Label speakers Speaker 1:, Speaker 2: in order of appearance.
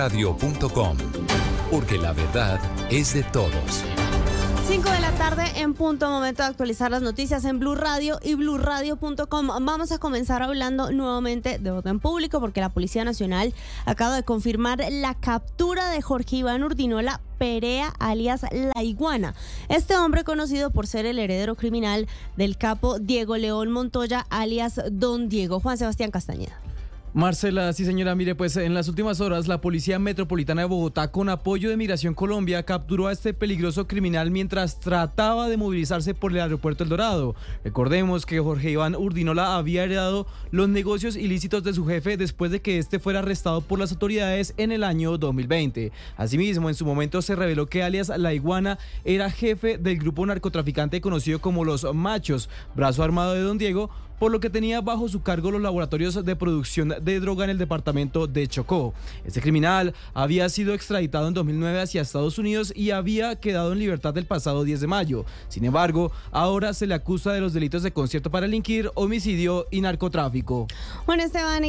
Speaker 1: Radio.com, porque la verdad es de todos.
Speaker 2: 5 de la tarde en punto, momento de actualizar las noticias en Blue Radio y BlueRadio.com. Vamos a comenzar hablando nuevamente de orden público porque la Policía Nacional acaba de confirmar la captura de Jorge Iván Urdinola Perea, alias La Iguana. Este hombre, conocido por ser el heredero criminal del capo Diego León Montoya, alias Don Diego. Juan Sebastián Castañeda.
Speaker 3: Marcela, sí señora, mire, pues en las últimas horas la Policía Metropolitana de Bogotá, con apoyo de Migración Colombia, capturó a este peligroso criminal mientras trataba de movilizarse por el aeropuerto El Dorado. Recordemos que Jorge Iván Urdinola había heredado los negocios ilícitos de su jefe después de que este fuera arrestado por las autoridades en el año 2020. Asimismo, en su momento se reveló que alias La Iguana era jefe del grupo narcotraficante conocido como Los Machos, brazo armado de Don Diego, por lo que tenía bajo su cargo los laboratorios de producción de droga en el departamento de Chocó. Este criminal había sido extraditado en 2009 hacia Estados Unidos y había quedado en libertad el pasado 10 de mayo. Sin embargo, ahora se le acusa de los delitos de concierto para delinquir, homicidio y narcotráfico.
Speaker 2: Juan Esteban.